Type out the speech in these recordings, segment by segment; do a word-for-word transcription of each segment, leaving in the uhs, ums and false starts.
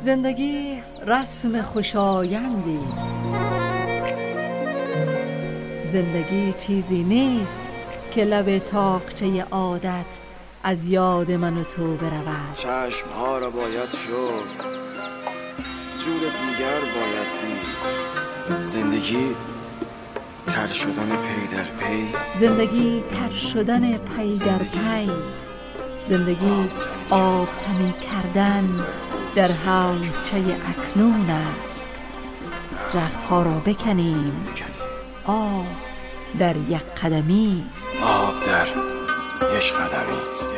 زندگی رسم خوشایندی است. زندگی چیزی نیست که لب طاقچه عادت از یاد من و تو برود. چشمها را باید شست، جور دیگر باید دید. زندگی تر شدن پی در پی، زندگی تر شدن پی در پی، زندگی آب تنی کردن در حوضچه اکنون است. رختها را بکنیم، آب در یک قدمی است. آب در یک قدمی است.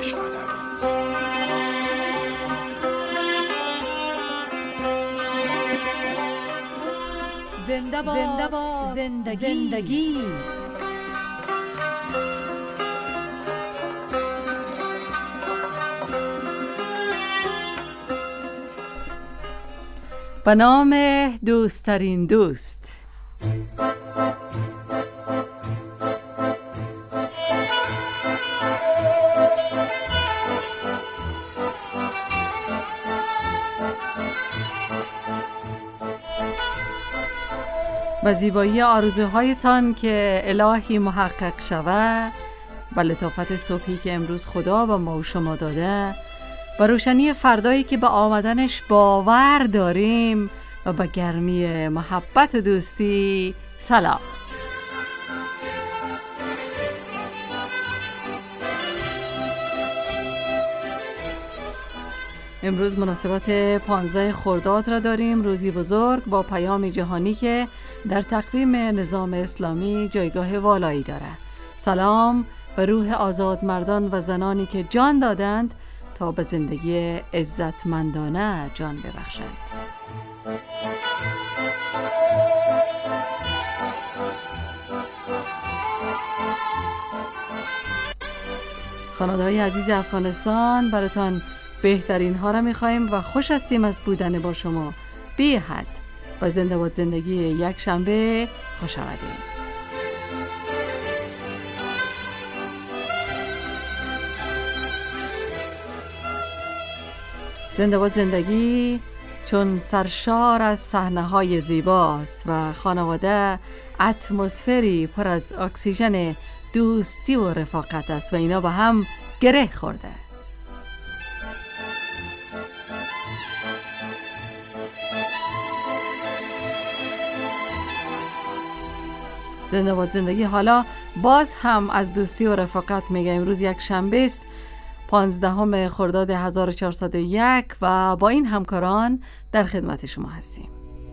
زنده باد زندگی, زندگی. به نام دوستترین دوست. و زیبایی آرزوهایتان که الهی محقق شود، و لطافت صبحی که امروز خدا به ما و شما داده، و روشنی فردایی که به آمدنش باور داریم، و به گرمی محبت و دوستی سلام. امروز مناسبت پانزده خرداد را داریم، روزی بزرگ با پیام جهانی که در تقویم نظام اسلامی جایگاه والایی دارد. سلام به روح آزاد مردان و زنانی که جان دادند تا به زندگی عزتمندانه جان ببخشند. خانواده‌های عزیز افغانستان، براتان بهترین ها را می‌خوایم و خوش هستیم از بودن با شما. بی حد و زنده باد زندگی یک شنبه خوش آمدید. زنده باد زندگی چون سرشار از صحنه‌های زیباست و خانواده اتمسفری پر از اکسیژن دوستی و رفاقت است و اینا با هم گره خورده. زنده باد زندگی حالا باز هم از دوستی و رفاقت میگه. امروز یک شنبه است، پانزدهم خرداد هزار و چهارصد و یک و با این همکاران در خدمت شما هستیم.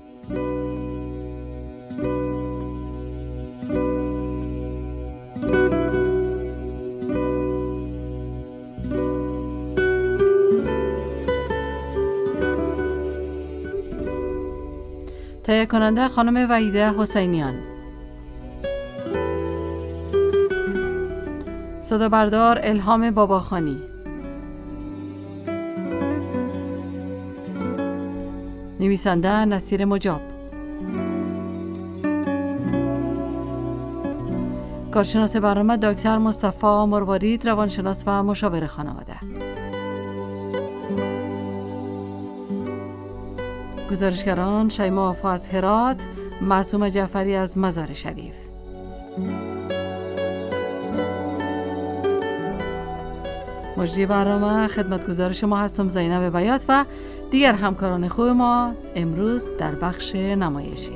تهیه کننده خانم وحیده حسینیان، صدا بردار الهام باباخانی، نویسنده نصیر مجاب، کارشناس برنامه دکتر مصطفی مروارید، روانشناس و مشاور خانواده. گزارشگران شیما وفا از هرات، معصومه جعفری از مزار شریف. مجری برنامه خدمتگزار شما هستم زینب بیات و دیگر همکاران خوب ما امروز در بخش نمایشی.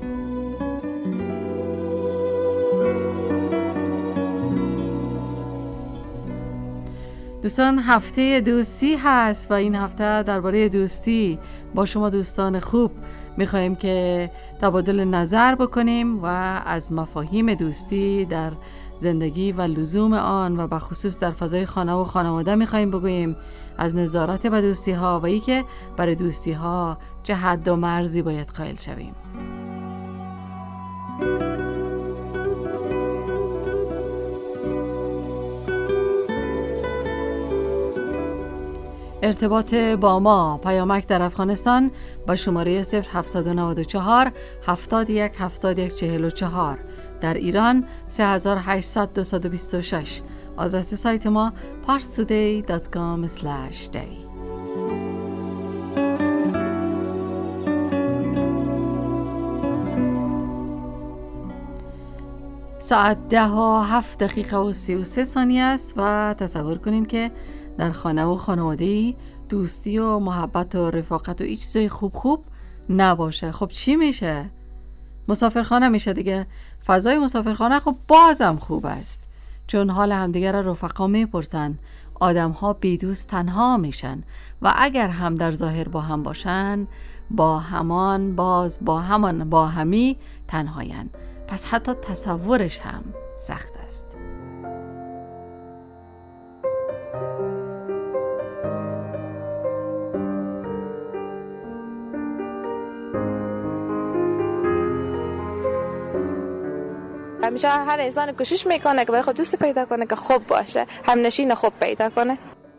دوستان، هفته دوستی هست و این هفته درباره دوستی با شما دوستان خوب میخواییم که تبادل نظر بکنیم و از مفاهیم دوستی در زندگی و لزوم آن و بخصوص در فضای خانه و خانواده میخواییم بگوییم، از نظارت به دوستی ها و ای که برای دوستی ها چه حد و مرزی باید قائل شویم. ارتباط با ما، پیامک در افغانستان با شماره صفر هفتصد و نود و چهار هفتاد و یک هفتاد و یک چهل و چهار، در ایران سه هزار و هشتصد دویست و بیست و شش. آدرس سایت ما پارس تودی دات کام اسلش دی. ساعت ده ها هفت دقیقه و سی و سه ثانیه است و تصور کنین که در خانه و خانواده‌ای دوستی و محبت و رفاقت و هیچ چیزای خوب خوب نباشه. خب چی میشه؟ مسافرخانه میشه دیگه. فضای مسافرخانه خب بازم خوب است، چون حال همدیگه را رفقا میپرسن. آدم ها بی دوست تنها میشن و اگر هم در ظاهر با هم باشن، با همان باز با همان با همی تنهاین. پس حتی تصورش هم سخت است. همیشه هر انسان کوشش میکنه که برای خود دوستی پیدا کنه که خوب باشه، همنشین خوب پیدا کنه.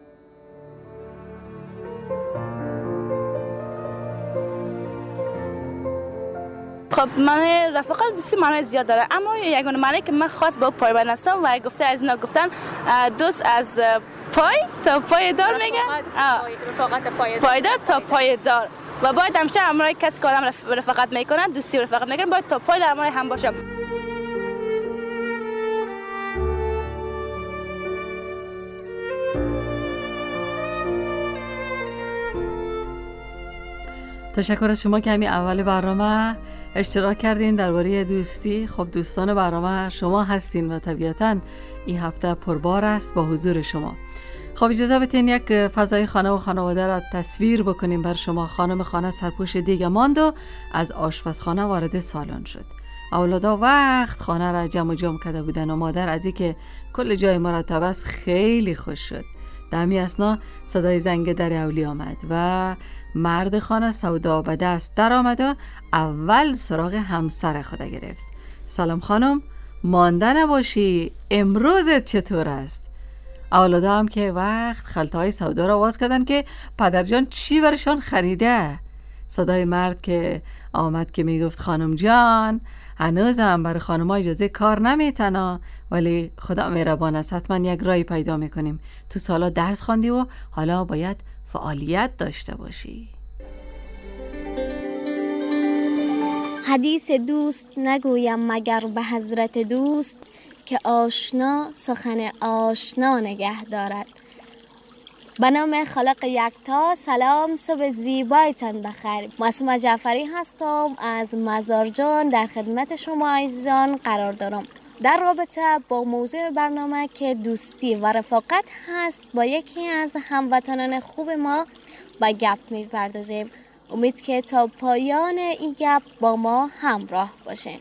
خب من رفاقت دوستی معنی زیاد داره، اما یگانه معنی که من خاص با پایبند هستم و گفته از اینا گفتن دوست از پای تا پایدار میگن. رفاقت پایدار پایدار تا پایدار و باید همیشه همراه کسی که آدم رفاقت میکنن، دوستی و رفاقت میکنن، باید تا پای در همراه هم باشم. تشکر از شما که همین اول برنامه اشتراک کردین درباره دوستی. خب دوستان برنامه شما هستین و طبیعتاً این هفته پربار است با حضور شما. خب اجازه بدین یک فضای خانه و خانواده را تصویر بکنیم بر شما. خانم خانه سرپوش دیگ ماند و از آشپزخانه وارد سالن شد. اولادا وقت خانه را جمع جمع کرده بودن و مادر از اینکه کل جای مرتب است خیلی خوش شد. در همین اثنا صدای زنگ در اولی آمد و مرد خانه سودا به دست در آمد و اول سراغ همسر خود گرفت. سلام خانم، مانده نباشی، امروزت چطور است؟ اولادا هم که وقت خلطهای سودا را باز کردن که پدرجان چی برشان خریده. صدای مرد که آمد که میگفت خانم جان، هنوزم برای خانم‌ها اجازه کار نمیتنا، ولی خدا مهربان است، حتما یک راهی پیدا میکنیم. تو سالا درس خواندی و حالا باید فعالیت داشته باشی. حدیث دوست نگویم مگر به حضرت دوست، که آشنا سخن آشنا نگه دارد. به نام خالق یکتا، سلام، صبح زیبایتان بخیر. معصومه جعفری هستم از مزارجان، در خدمت شما عزیزان قرار دارم. در رابطه با موضوع برنامه که دوستی و رفاقت هست، با یکی از هموطنان خوب ما با گپ میپردازیم. امید که تا پایان این گپ با ما همراه باشین.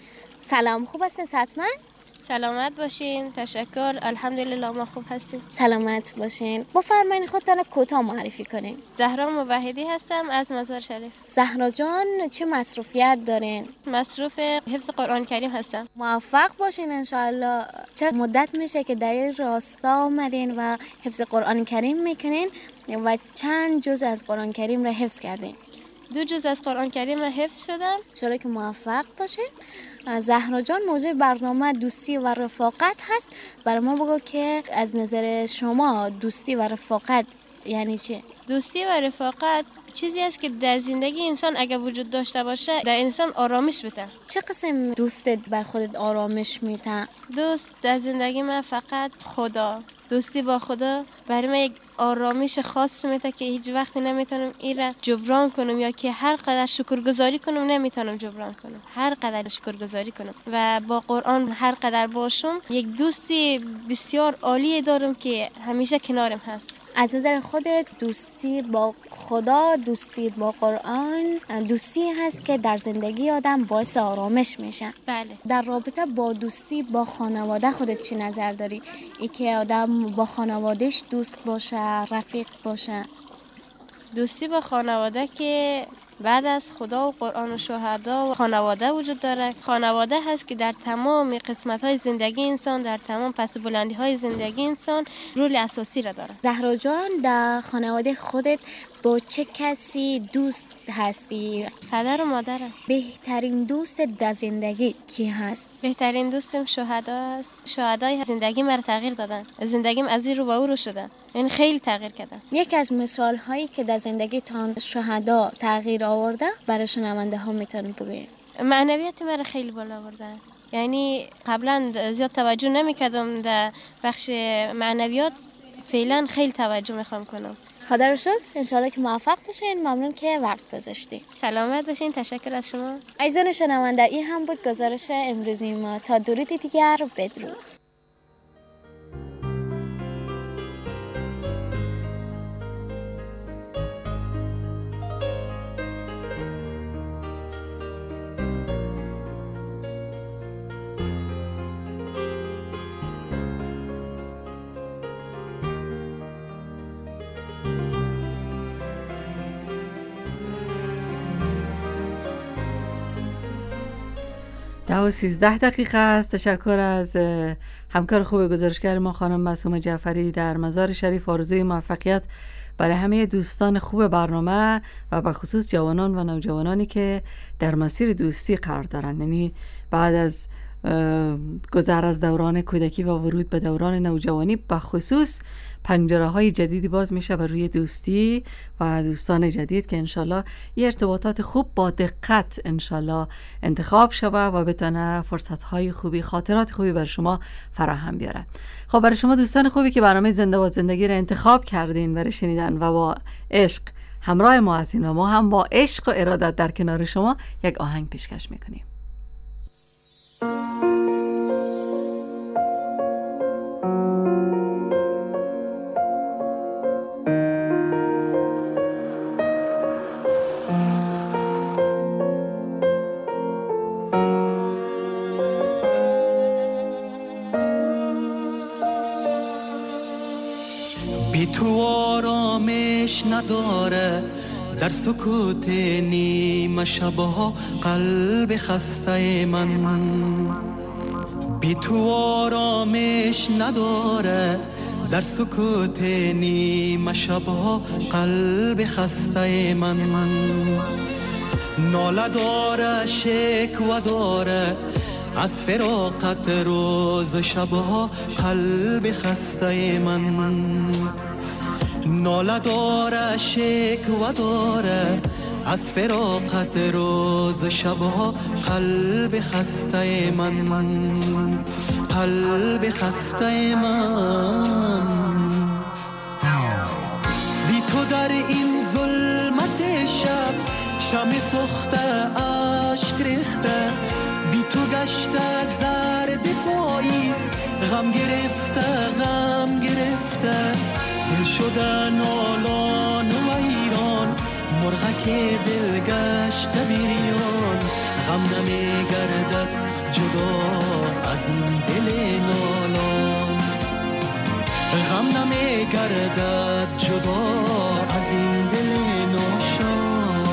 سلام، خوب هستین حتما؟ سلامت باشین. تشکر، الحمدلله ما خوب هستیم. سلامت باشین. بفرمایید خودتان کوتاه معرفی کنین. زهرا موحدی هستم از مزار شریف. زهرا جان، چه مصروفیت دارین؟ مصروف حفظ قرآن کریم هستم. موفق باشین انشاءالله. چه مدت میشه که در این راستا آمدین و حفظ قرآن کریم میکنین و چند جزء از قرآن کریم را حفظ کردین؟ دو جزء از قرآن کریم را حفظ شدم. چرا که موفق باشین. زهرا جان، موضوع برنامه دوستی و رفاقت هست. برای ما بگو که از نظر شما دوستی و رفاقت یعنی چه؟ دوستی و رفاقت چیزی است که در زندگی انسان اگر وجود داشته باشه در انسان آرامش بده. چه قسم دوستت بر خودت آرامش میده؟ دوست در زندگی من فقط خدا. دوستی با خدا برای من یک آرامش خاص میده که هیچ وقتی نمیتونم این را جبران کنم، یا که هر قدر شکرگزاری کنم نمیتونم جبران کنم. هر قدر شکرگزاری کنم و با قرآن هر قدر باشم، یک دوستی بسیار عالی دارم که همیشه کنارم هست. از نظر خودت دوستی با خدا، دوستی با قرآن، دوستی هست که در زندگی آدم باعث آرامش میشه. بله. در رابطه با دوستی با خانواده خودت چی نظر داری؟ ای که آدم با خانوادهش دوست باشه، رفیق باشه. دوستی با خانواده که بعد از خدا و قرآن و شهدا و خانواده وجود داره. خانواده هست که در تمام قسمت‌های زندگی انسان، در تمام پس بلندی‌های زندگی انسان رول اساسی را داره. زهرا جان، در خانواده خودت با چه کسی دوست هستی؟ پدر و مادرم. بهترین دوست در زندگی کی هست؟ بهترین دوستم شهدا است. شهدای زندگی مرا تغییر دادن. زندگیم از این رو به اون رو شده. یعنی خیلی تغییر کردن. یک از مثال هایی که در زندگی تان شهدا تغییر آورده برای شنونده ها میتونید بگویید؟ معنویت مرا خیلی بالا آوردن. یعنی قبلا زیاد توجه نمیکردم در بخش معنویات، فعلا خیلی توجه میخوام کنم. خدا رو شکر، انشالله که موفق باشین. ممنون که وقت گذاشتین. سلامت باشین. تشکر از شما. عزیزان شنونده، این هم بود گزارش امروزی ما. تا درود دیگر، بدرود. ده و سیزده دقیقه است. تشکر از همکار خوب گزارشگر ما خانم معصومه جعفری در مزار شریف. آرزوی موفقیت برای همه دوستان خوب برنامه و به خصوص جوانان و نوجوانانی که در مسیر دوستی قرار دارند، یعنی بعد از گذر از دوران کودکی و ورود به دوران نوجوانی به خصوص پنجره های جدیدی باز میشه بر روی دوستی و دوستان جدید که انشالله یه ارتباطات خوب با دقت انشالله انتخاب شوه و بتونه فرصت های خوبی، خاطرات خوبی بر شما فراهم بیاره. خب برای شما دوستان خوبی که برنامه زنده و زندگی را انتخاب کردین برای شنیدن و با عشق همراه ما هستین و ما هم با عشق و ارادت در کنار شما یک آهنگ پیشکش میکنیم. بی تو آرامش نداره، در سکوت نیمه شبها قلب خسته من. بی تو آرامش نداره، در سکوت نیمه شبها قلب خسته من. ناله داره، شکوه داره، از فراقت روز و شبها قلب خسته من. ناله داره، شکوه داره، از فراقت روز و شبها قلب خسته من. قلب خسته من. بی تو در این ظلمت شب، شمع سوخته اشک ریخته، بی تو گشته زرد پاییز، غم گرفته غم گرفته، دل شده نالان و ایران، مرغک دل گشته بیریان. غم نمی گردد جدا از این دل نالان، غم نمی گردد جدا از این دل ناشان.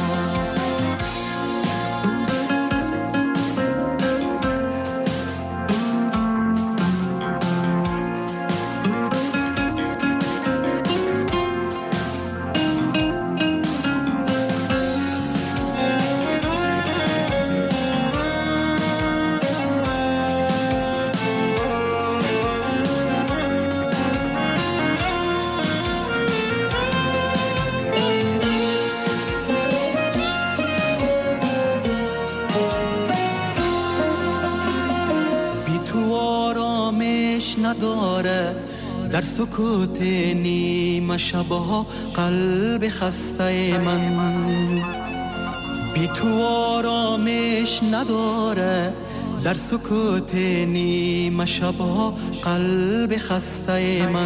نداره، در سکوت نیمه شبها قلب خسته من. بی تو آرامش نداره، در سکوت نیمه شبها قلب خسته من.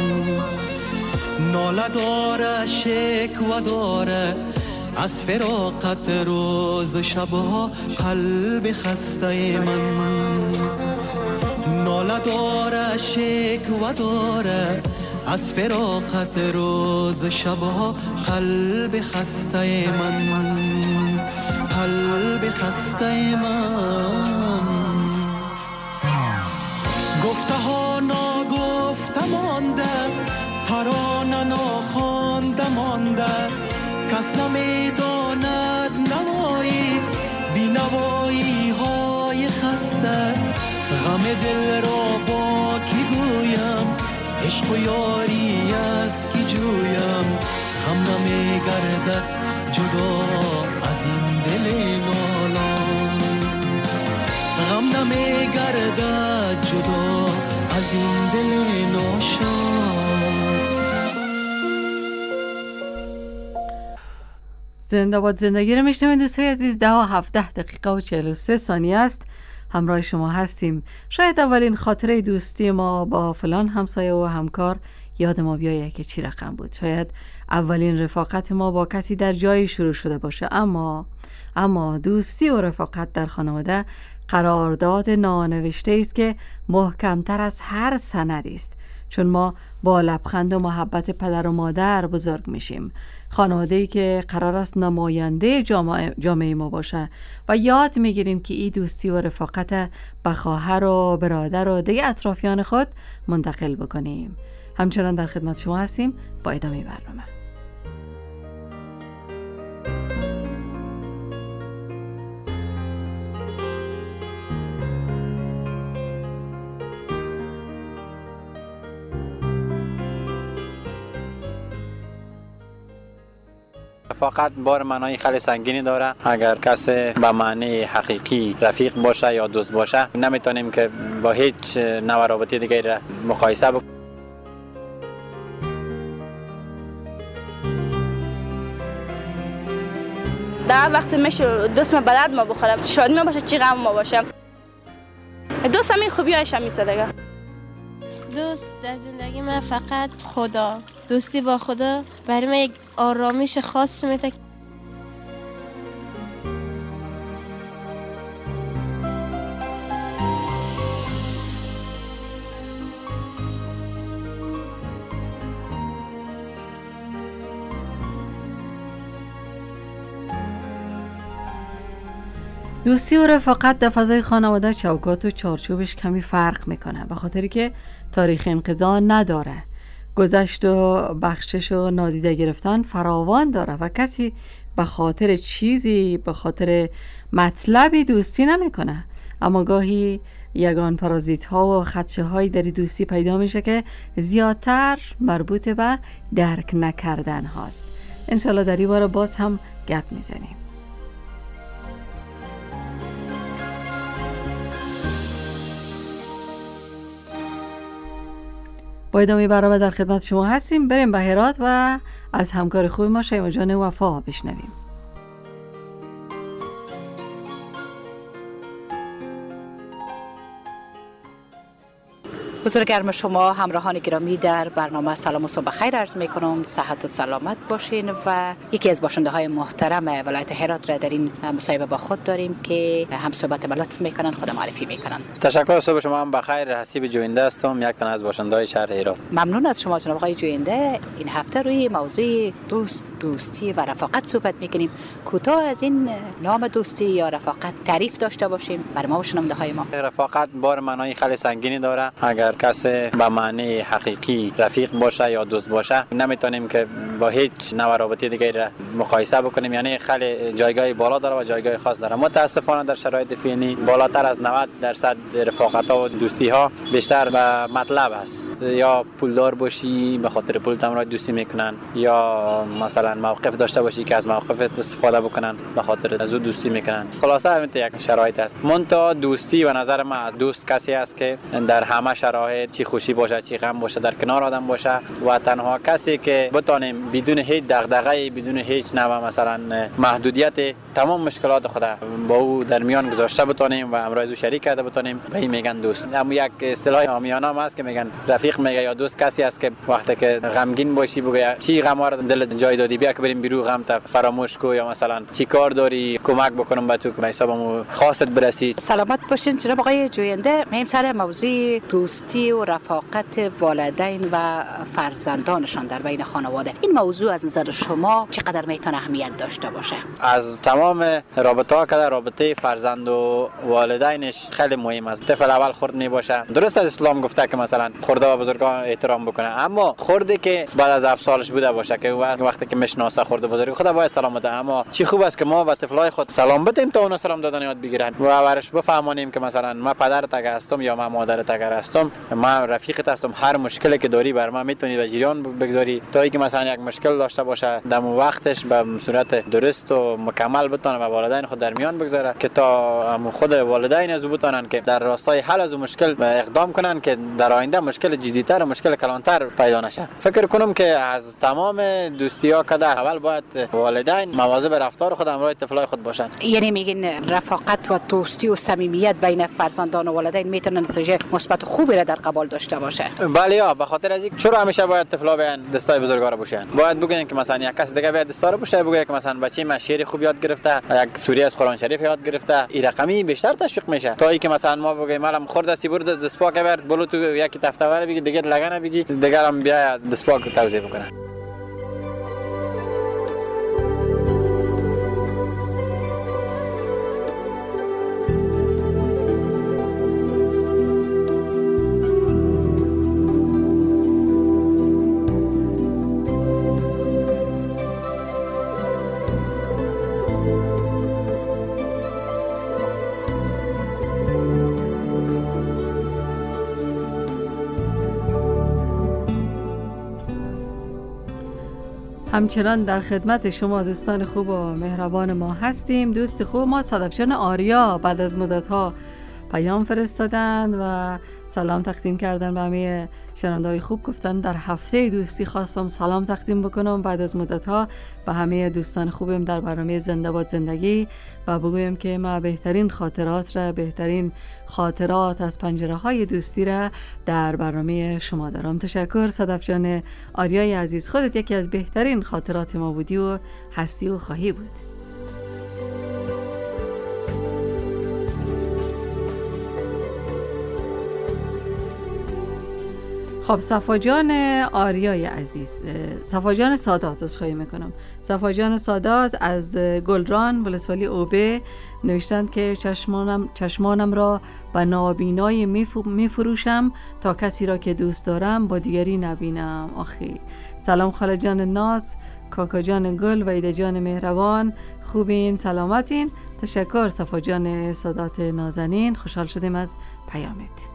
ناله داره، شکوه داره، از فراقت روز و شبها قلب خسته من. ناله داره، شکوه داره، از فراقت روز و شبها قلب خسته من. قلب خسته من. گفته ها ناگفته مانده، ترانه ناخوانده مانده، کس نمیداند نوایی بی نوایی های خسته. غم دل را با کی گویم، عشق و یاری از کی جویم. غم نمی گردد جدا از این دل نالان، غم نمی زنده باد زندگی رو میشنوید دوستای عزیز. ده و هفده دقیقه و چهل و سه ثانیه است. همراه شما هستیم. شاید اولین خاطره دوستی ما با فلان همسایه و همکار یاد ما بیایه که چی رقم بود. شاید اولین رفاقت ما با کسی در جایی شروع شده باشه، اما اما دوستی و رفاقت در خانواده قرارداد نانوشته است که محکمتر از هر سندی است، چون ما با لبخند و محبت پدر و مادر بزرگ میشیم. خانواده‌ای که قرار است نماینده جامعه, جامعه ما باشه و یاد میگیریم که این دوستی و رفاقت به خواهر و برادر و دیگه اطرافیان خود منتقل بکنیم. همچنان در خدمت شما هستیم با ادامه برنامه. رفاقت بار معنای خیلی سنگینی داره. اگر کسی به معنی حقیقی رفیق باشه یا دوست باشه، نمیتونیم که با هیچ نوع رابطه دیگه مقایسه بکنیم. در وقت میشه دوست ما بلد ما بخوره، شادی ما باشه، چی غم ما باشه. دوست همین خوبی هایش هم میسته دیگه. دوست در زندگی من فقط خدا. دوستی با خدا برای من یک آرامش خاص میده. دوستی و رفاقت در فضای خانواده چوکات و چارچوبش کمی فرق میکنه، به خاطری که تاریخ انقضا نداره. گذشت و بخشش و نادیده گرفتن فراوان داره و کسی به خاطر چیزی، به خاطر مطلبی دوستی نمیکنه. اما گاهی یگان پارازیت ها و خدشه های در دوستی پیدا میشه که زیادتر مربوط به درک نکردن هاست. انشالله در این باره باز هم گپ میزنیم. با ادامه برنامه در خدمت شما هستیم. بریم به هرات و از همکار خوب ما شیما جان وفا بشنویم. حضور گرم شما همراهان گرامی در برنامه سلام و صبح خیر عرض می کنم. صحت و سلامت باشین و یکی از باشنده های محترم ولایت هرات را در این مصاحبه با خود داریم که هم صحبت ملات میکنن، خود معرفی میکنن. تشکر. صبح شما هم بخیر. حسیب جوینده هستم، یک تن از باشنده های شهر هرات. ممنون از شما جناب آقای جوینده. این هفته روی موضوع دوست، دوستی و رفاقت صحبت میکنیم. کوتاه از این نام دوستی یا رفاقت تعریف داشته باشیم برای ما و شنونده های ما. رفاقت بار معنای خیلی سنگینی داره. اگر کسی به معنی حقیقی رفیق باشه یا دوست باشه، نمیتونیم که با هیچ نوع رابطه دیگه مقایسه بکنیم. یعنی خیلی جایگاه بالا داره و جایگاه خاص داره. متاسفانه در شرایط فعلی بالاتر از نود درصد رفاقت‌ها و دوستی‌ها بیشتر به مطلب است. یا پولدار باشی به خاطر پول تمام دوستی میکنن، یا مثلا موقف داشته باشی که از موقف استفاده بکنن به خاطر از او دوستی میکنن. خلاصه همین یک شرایط است. منتها دوستی و نظر من از دوست کسی است که در همه شرایط، چی خوشی باشه چی غم باشه، در کنار آدم باشه و تنها کسی که بتونیم بدون هیچ دغدغه‌ای، بدون هیچ نوع مثلا محدودیت تمام مشکلات خود با او در میان گذاشته بتونیم و امروز او شریک کرده بتونیم، به این میگن دوست. اما یک اصطلاح عامیانه هم هست که میگن رفیق میگه یا دوست کسی است که وقتی که غمگین باشی بگه چی غم رو دل جای دادی، بیا که بریم بیرو غم تا فراموش کو، یا مثلا چی کار داری کمک بکنم به تو که به حسابمو خواست برسی. سلامت باشین جناب آقای جوینده. میم سر موضوع دوستی و رفاقت والدین و فرزندانشان در بین خانواده. این موضوع از نظر شما چقدر میتونه اهمیت داشته باشه؟ از تمام رابطه‌ها که رابطه فرزند و والدینش خیلی مهم است. طفل اول خرد می باشه. درست از اسلام گفته که مثلا خرده و بزرگان احترام بکنه، اما خردی که بعد از هفت سالش بوده باشه که وقتی که میشناسه خرد بزرگ خدا باید سلام بده. اما چی خوب است که ما به طفلای خود سلام بدیم تا اونا سلام دادن یاد بگیرن و برش بفهمونیم که مثلا ما پدرت اگر هستم یا ما مادرت اگر هستم، ما رفیقت هستم، هر مشکلی که داری بر ما میتونی به جریان بگذاری تا اینکه مثلا یک مشکل داشته باشه دم وقتش به صورت درست و مکمل بتونه با والدین خود در میان بگذاره که تا هم خود والدین از او بتونن که در راستای حل از مشکل اقدام کنن که در آینده مشکل جدی‌تر و مشکل کلانتر پیدا نشه. فکر کنم که از تمام دوستی‌ها که در اول باید والدین مواظب رفتار خود همراه طفلای خود باشن. یعنی میگین رفاقت و دوستی و صمیمیت بین فرزندان و والدین میتونه نتیجه مثبت خوبی را در قبال داشته باشه. بله ها، به خاطر از اینکه چرا همیشه باید طفلا بیان دستای بزرگا رو باشن. باید بگن که مثلا یک کس دیگه بیاد دستا رو باشه، بگه که مثلا بچه من شعر خوب یاد گرفته، یک سوره از قرآن شریف یاد گرفته، این رقمی بیشتر تشویق میشه تا اینکه مثلا ما بگیم مالم خورد دستی برد دست پاک برد بلو تو یکی تفتوره بگی دیگه لگن بگی دیگه هم بیا دست پاک توزیع بکنه. همچنان در خدمت شما دوستان خوب و مهربان ما هستیم. دوست خوب ما صدفجان آریا بعد از مدت‌ها پیام فرستادند و سلام تقدیم کردن به همه شنونده‌های خوب. گفتن در هفته دوستی خواستم سلام تقدیم بکنم بعد از مدت‌ها به همه دوستان خوبم در برنامه زنده باد زندگی و بگویم که ما بهترین خاطرات را بهترین خاطرات از پنجره‌های دوستی را در برنامه شما دارم. تشکر صدف جان آریای عزیز، خودت یکی از بهترین خاطرات ما بودی و هستی و خواهی بود. خب صفا جان آریای عزیز، صفا جان سادات از خواهی میکنم صفا جان سادات از گلران ولسوالی اوبه نوشتند که چشمانم, چشمانم را به نابینای میفروشم تا کسی را که دوست دارم با دیگری نبینم. آخی سلام خاله جان ناز، کاکا جان گل و ایده جان مهربان، خوبین سلامتین؟ تشکر صفا جان سادات نازنین، خوشحال شدیم از پیامت.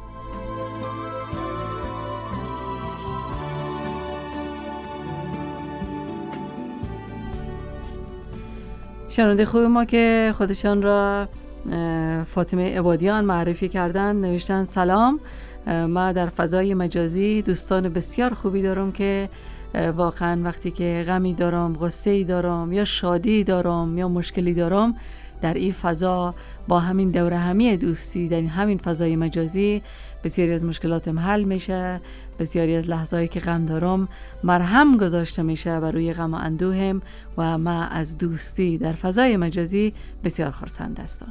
شنونده خوب ما که خودشان را فاطمه عبادیان معرفی کردن نوشتن سلام، ما در فضای مجازی دوستان بسیار خوبی دارم که واقعا وقتی که غمی دارم، غصه‌ای دارم یا شادی دارم یا مشکلی دارم، در این فضا با همین دوره همی دوستی در همین فضای مجازی بسیاری از مشکلاتم حل میشه، بسیاری از لحظه‌ای که غم دارم مرهم گذاشته میشه بر روی غم و اندوهم و ما از دوستی در فضای مجازی بسیار خرسند هستم.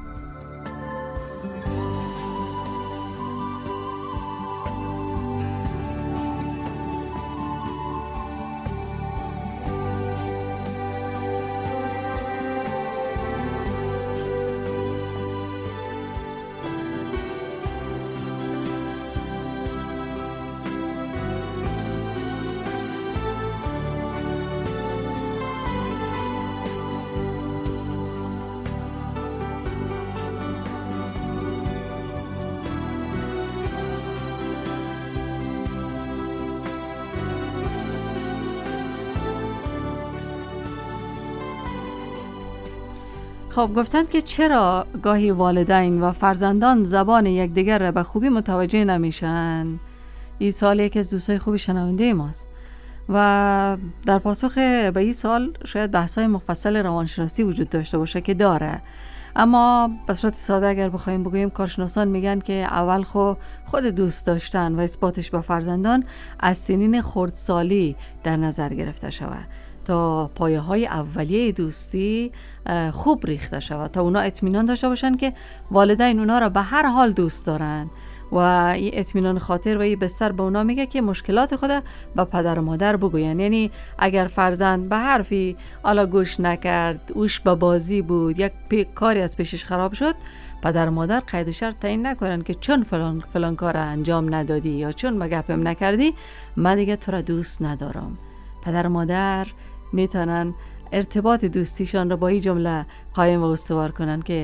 خب گفتند که چرا گاهی والدین و فرزندان زبان یکدیگر را به خوبی متوجه نمیشن؟ این سوال یکی از دوستای خوب شنونده ماست و در پاسخ به این سوال شاید بحث‌های مفصل روانشناسی وجود داشته باشه که داره، اما به صورت ساده اگر بخوایم بگوییم کارشناسان میگن که اول خو خود دوست داشتن و اثباتش با فرزندان از سنین خردسالی در نظر گرفته شود تا پایه های اولیه دوستی خوب ریخته شود، تا اونا اطمینان داشته باشن که والدین اونا را به هر حال دوست دارن و این اطمینان خاطر و این بستر به اونا میگه که مشکلات خود به پدر و مادر بگوین. یعنی اگر فرزند به حرفی حالا گوش نکرد، اوش به بازی بود، یک پی کاری از پیشش خراب شد، پدر و مادر قید و شرط تعیین نکنن که چون فلان فلان کار انجام ندادی یا چون مگپم نکردی من دیگه تو را دوست ندارم. پدر و مادر میتونن ارتباط دوستیشان را با این جمله قایم و استوار کنن که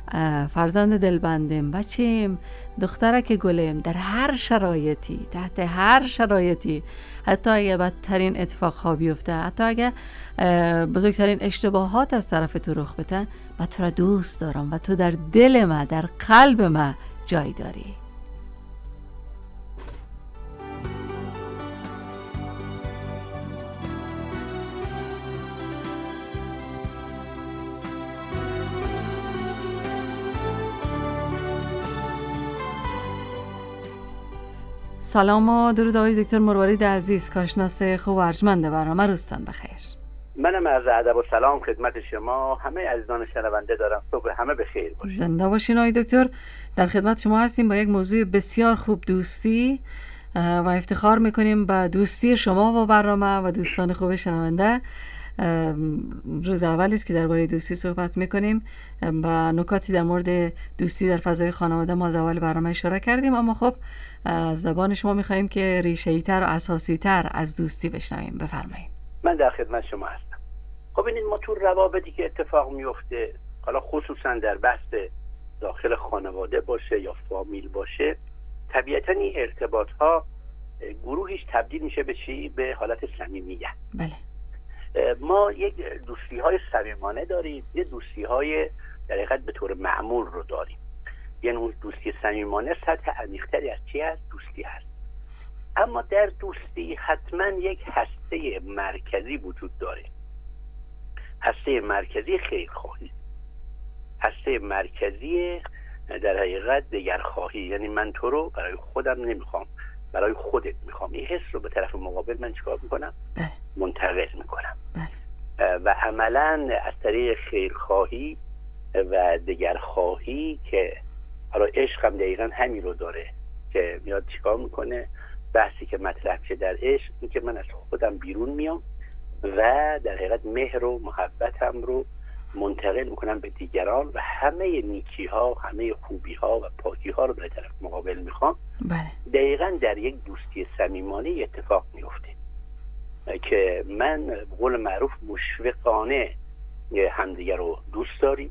فرزند دلبندم، بچیم، دخترک گلم، در هر شرایطی، تحت هر شرایطی، حتی اگه بدترین اتفاقها بیفته، حتی اگه بزرگترین اشتباهات از طرف تو رخ بده، من تو را دوست دارم و تو در دل من، در قلب من جای داری. سلام و درود آقای دکتر مروارید عزیز، کارشناس خوب و ارجمند برنامه. روزتان بخیر. منم از ادب و سلام خدمت شما همه عزیزان شنونده دارم. صبح همه بخیر باشید. زنده باشین آقای دکتر. در خدمت شما هستیم با یک موضوع بسیار خوب، دوستی، و افتخار میکنیم با دوستی شما و برنامه و دوستان خوب شنونده. روز اولی است که درباره دوستی صحبت میکنیم و نکاتی در مورد دوستی در فضای خانواده ما از اول برنامه اشاره کردیم، اما خب از زبان شما میخواییم که ریشه‌ای تر و اساسی تر از دوستی بشنویم. بفرمایید. من در خدمت شما هستم. خب ببینید، ما تو روابطی که اتفاق میفته، حالا خصوصا در بحث داخل خانواده باشه یا فامیل باشه، طبیعتا این ارتباط ها گروهیش تبدیل میشه به چی؟ به حالت صمیمیت. بله. ما یک دوستی های صمیمانه داریم، یه دوستی های در حقیقت به طور معمول رو داریم. یعنی اون دوستی صمیمانه سطح عمیق‌تری از چی هست؟ دوستی هست. اما در دوستی حتما یک هسته مرکزی وجود داره. هسته مرکزی خیرخواهی، هسته مرکزی در حقیقت دگرخواهی. یعنی من تو رو برای خودم نمیخوام، برای خودت میخوام. این حس رو به طرف مقابل من چیکار میکنم؟ بله. منتقل میکنم. بله. و عملا از طریق خیرخواهی و دگرخواهی که حالا عشق هم دقیقا همین رو داره که میاد چیکار میکنه؟ بحثی که مطرح شه در عشق این که من از خودم بیرون میام و در حقیقت مهر و محبتم رو منتقل میکنم به دیگران و همه نیکی ها، همه خوبی ها و پاکی ها رو به طرف مقابل میخوام. بله. دقیقا در یک دوستی صمیمانه اتفاق میفته که من به قول معروف مشفقانه همدیگر رو دوست داریم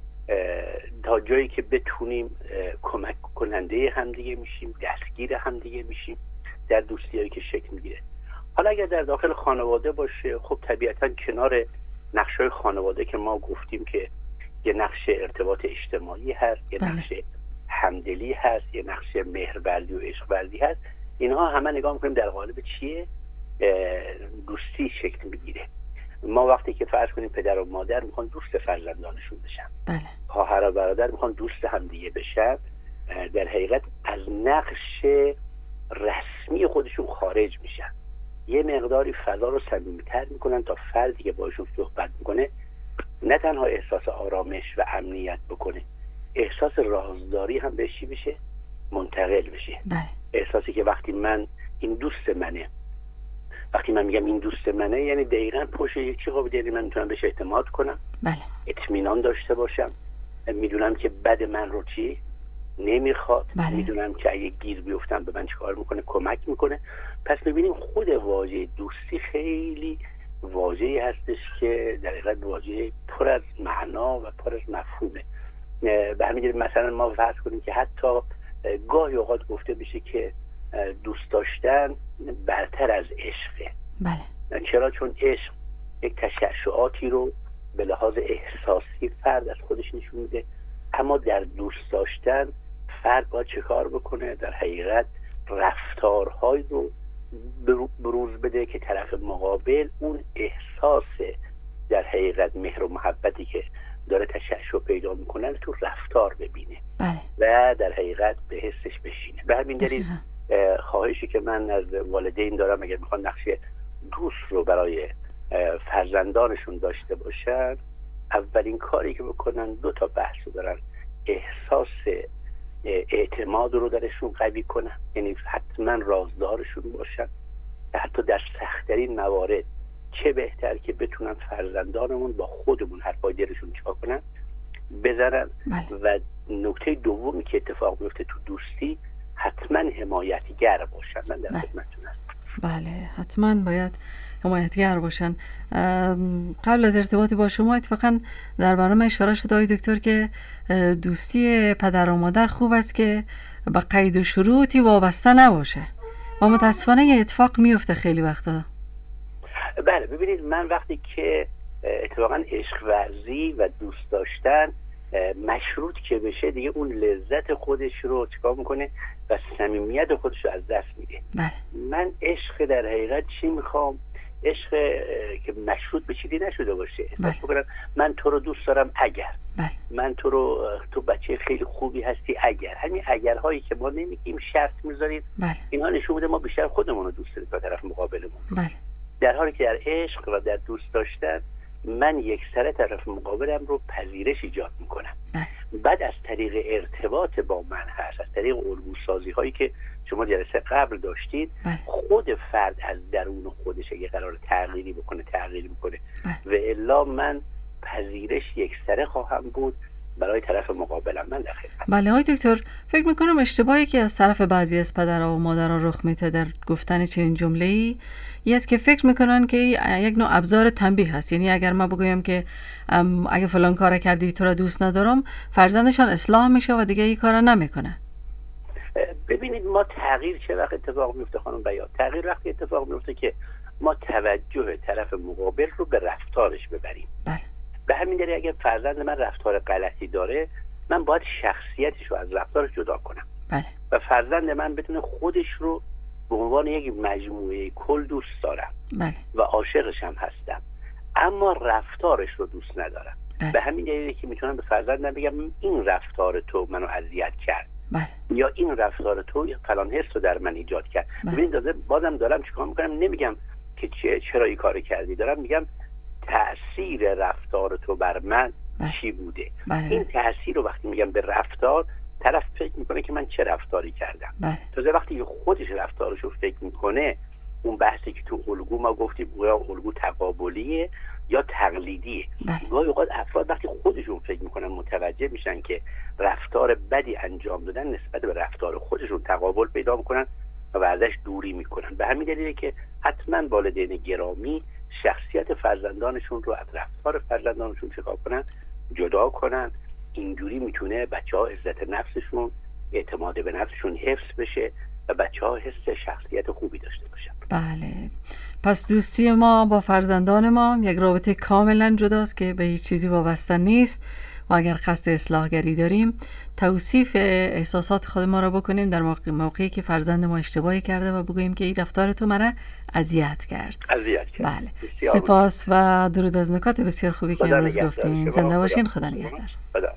تا جایی که بتونیم کمک کننده همدیگه میشیم، دستگیر همدیگه میشیم در دوستیایی که شکل میگیره. حالا اگر در داخل خانواده باشه، خب طبیعتا کنار نقشای خانواده که ما گفتیم که یه نقش ارتباط اجتماعی هست، یه نقش همدلی هست، یه نقش مهرورزی و عشقورزی هست، اینها همه نگاه میکنیم در قالب چیه؟ دوستی شکل میگیره. ما وقتی که فرض کنیم پدر و مادر میخوان دوست فرزندانشون بشن، بله. خواهر و برادر میخوان دوست همدیگه بشن، در حقیقت از نقش رسمی خودشون خارج میشن، یه مقداری فضا رو صمیمیتر میکنن تا فردی که باشون صحبت میکنه نه تنها احساس آرامش و امنیت بکنه، احساس رازداری هم بهش بشه، منتقل بشه. بله. احساسی که وقتی من این دوست منه، وقتی من میگم این دوست منه یعنی دقیقاً پشت یک چی خوبه، یعنی من میتونم بهش اعتماد کنم. بله. اطمینان داشته باشم، میدونم که بد من رو چی نمیخواد. بله. میدونم که اگه گیر بیفتم به من چیکار میکنه، کمک میکنه. پس میبینیم خود واژه دوستی خیلی واژه‌ای هستش که در حقیقت واژه پر از معنا و پر از مفهومه. به همین دلیل مثلا ما فرض کنیم که حتی گاهی اوقات گفته بشه که دوست داشتن برتر از عشقه. بله. چرا؟ چون عشق یک تشعشعاتی رو به لحاظ احساسی فرد از خودش نشون میده، اما در دوست داشتن فرد باید چه کار بکنه؟ در حقیقت رفتارهایی رو بروز بده که طرف مقابل اون احساس در حقیقت مهر و محبتی که داره تشعشع پیدا میکنه تو رفتار ببینه. بله. و در حقیقت به حسش بشینه. به همین دلیل خواهشی که من از والدین دارم اگر میخوان نقش دوست رو برای فرزندانشون داشته باشن، اولین کاری که بکنن دو تا بحث رو دارن: احساس اعتماد رو درشون قوی کنن، یعنی حتما رازدارشون باشن. حتی در سخت‌ترین موارد چه بهتر که بتونن فرزندانمون با خودمون حرفای دلشون چیکار کنن، بزنن. بله. و نکته دومی که اتفاق میفته تو دوستی، حتما حمایتگر باشن. من در خدمتتون هستم. بله، حتما باید حمایتگر باشن. قبل از ارتباط با شما اتفاقا در برنامه اشاره شد آقای دکتر که دوستی پدر و مادر خوب است که به قید و شروطی وابسته نباشه و متاسفانه یه اتفاق میفته خیلی وقتا. بله ببینید، من وقتی که اتفاقا عشق ورزی و دوست داشتن مشروط که بشه دیگه اون لذت خودش رو چیکار میکنه و صمیمیت خودش رو از دست میده. بله. من عشق در حقیقت چی میخوام؟ عشق که مشروط به چیزی نشده باشه. بله. بکنم من تو رو دوست دارم اگر بله. من تو رو تو بچه خیلی خوبی هستی اگر. همین اگرهایی که ما نمیگیم شرط میذاریم، بله. اینها نشون میده ما بیشتر خودمون رو دوست داریم تا طرف مقابلمون. بله. در حالی که در عشق و در دوست داشتن من یک سر طرف مقابلم رو پذیرش ایجاد میکنم. بله. بعد از طریق ارتباط با من هست، از طریق الگوسازی هایی که شما جلسه قبل داشتید، بله. خود فرد از درون خودش اگه قرار تغییری بکنه تغییر میکنه. بله. و الا من پذیرش یک سره خواهم بود برای طرف مقابلم. من در خدمت. بله آقای دکتر، فکر میکنم اشتباهی که از طرف بعضی از پدرها و مادرها رخ میده در گفتن چنین جمله‌ای یه است که فکر میکنن که یک نوع ابزار تنبیه هست. یعنی اگر ما بگویم که اگه فلان کار کردی تو را دوست ندارم، فرزندشان اصلاح میشه و دیگه این کارا نمیکنه. ببینید، ما تغییر چه وقت اتفاق میفته خانم بیات؟ تغییر وقتی اتفاق میفته که ما توجه طرف مقابل رو به رفتارش ببریم. بله. به همین دلیل اگه فرزند من رفتار غلطی داره، من باید شخصیتش رو از رفتارش جدا کنم. بله. و فرزند من بتونه خودش رو به عنوان یک مجموعه کل دوست دارم. بله. و عاشقش هم هستم، اما رفتارش رو دوست ندارم. بله. به همین دلیل که میتونم به فرزندم بگم این رفتار تو منو اذیت کرد. بله. یا این رفتار تو فلان حس رو در من ایجاد کرد. بله. ببینید بازم دارم چیکار میکنم؟ نمیگم که چه چرا این کارو کردی، دارم میگم تأثیر رفتار تو بر من بله. چی بوده. بله. این تأثیر رو وقتی میگم به رفتار، طرف فکر میکنه که من چه رفتاری کردم. بله. تازه وقتی که خودش رفتارش رو فکر میکنه، اون بحثی که تو الگو ما گفتیم یا الگو تقابلیه یا تقلیدیه. بله. گاهی اوقات افراد وقتی خودشون فکر میکنن متوجه میشن که رفتار بدی انجام دادن، نسبت به رفتار خودشون تقابل پیدا میکنن و ازش دوری میکنن. به همین دلیله که حتما والدین گرامی شخصیت فرزندانشون رو از رفتار فرزندانشون چکار کنن؟ جدا کنن. اینجوری میتونه بچه ها عزت نفسشون، اعتماد به نفسشون حفظ بشه و بچه ها حس شخصیت خوبی داشته باشن. بله. پس دوستی ما با فرزندان ما یک رابطه کاملا جداست که به هیچ چیزی وابسته نیست و اگر قصد اصلاحگری داریم توصیف احساسات خود ما را بکنیم در موقع موقعی که فرزند ما اشتباهی کرده و بگوییم که این رفتار تو مرا اذیت کرد. اذیت کرد. بله. سپاس و درود از نکات بسیار خوبی که امروز گفتین. زنده باشین. خدا نگهدار. خدا.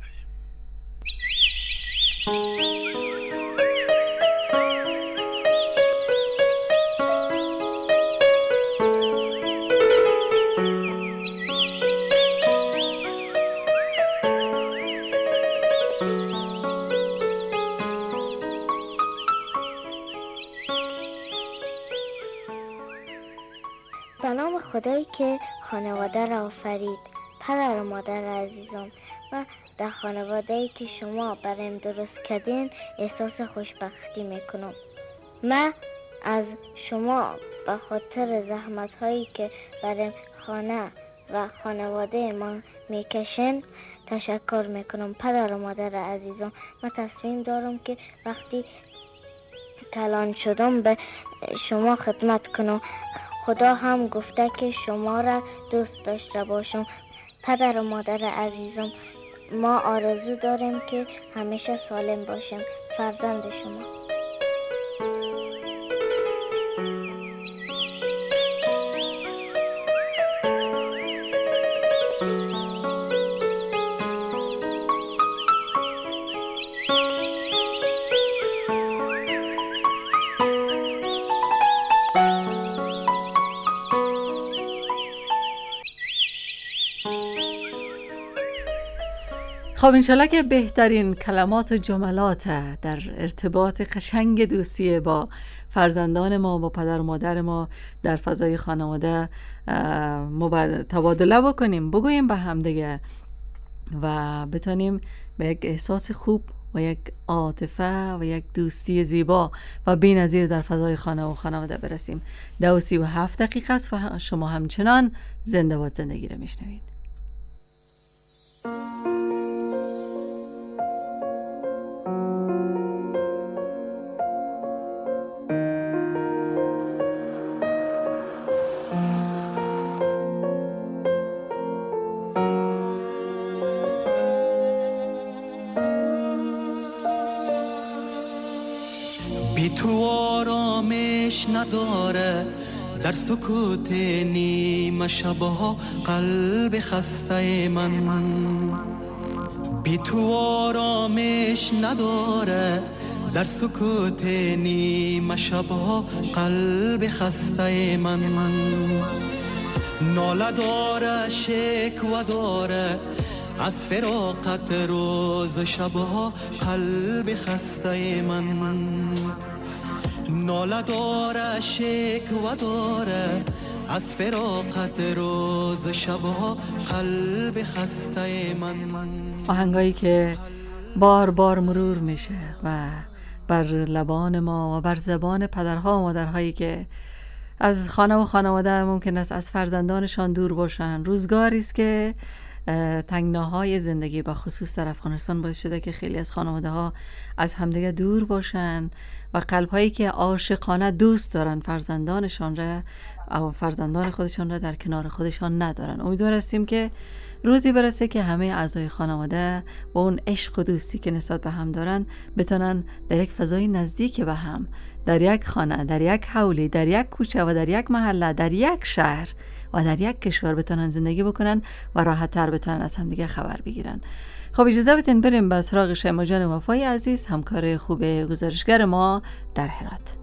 به نام خدایی که خانواده را آفرید. پدر و مادر عزیزم، و در خانواده‌ای که شما برایم درست کردین احساس خوشبختی میکنم. من از شما به خاطر زحمت هایی که برای خانه و خانواده ما میکشن تشکر میکنم. پدر و مادر عزیزم، من تصمیم دارم که وقتی کلان شدم به شما خدمت کنم. خدا هم گفته که شما را دوست داشته باشم. پدر و مادر عزیزم، ما آرزو داریم که همیشه سالم باشیم. فرزند شما. خب انشالله که بهترین کلمات و جملات در ارتباط قشنگ دوستی با فرزندان ما، با پدر و مادر ما در فضای خانواده تبادله بکنیم، بگوییم به هم دیگه و بتونیم به یک احساس خوب و یک عاطفه و یک دوستی زیبا و بی‌نظیر در فضای خانه و خانواده برسیم. دو سی و هفت دقیقه است و شما همچنان زنده باد زندگی رو میشنوید. بی تو آرامش نداره، در سکوت نیمه شبها قلب خسته من. بی تو آرامش نداره، در سکوت نیمه شبها قلب خسته من. ناله داره، شکوه داره، از فراقت روز و شبها قلب خسته من. ناله داره، شکوه داره، از فراقت روز و شبها قلب خسته من. آهنگایی که بار بار مرور میشه و بر لبان ما و بر زبان پدرها و مادرهایی که از خانه و خانواده ممکن است از فرزندانشان دور باشن. روزگاری است که تنگناهای زندگی با خصوص در افغانستان باعث شده که خیلی از خانواده ها از همدیگه دور باشن و قلب هایی که عاشقانه دوست دارن فرزندانشان را و فرزندان خودشان را در کنار خودشان ندارن. امیدوار هستیم که روزی برسه که همه اعضای خانواده و اون عشق و دوستی که نسبت به هم دارن بتونن در یک فضای نزدیک به هم، در یک خانه، در یک حولی، در یک کوچه و در یک محله، در یک شهر و در یک کشور بتونن زندگی بکنن و راحت تر بتونن از هم دیگه خبر بگیرن. خب اجازه بدین بریم به سراغ شیما جان وفای عزیز، همکار خوب گزارشگر ما در هرات.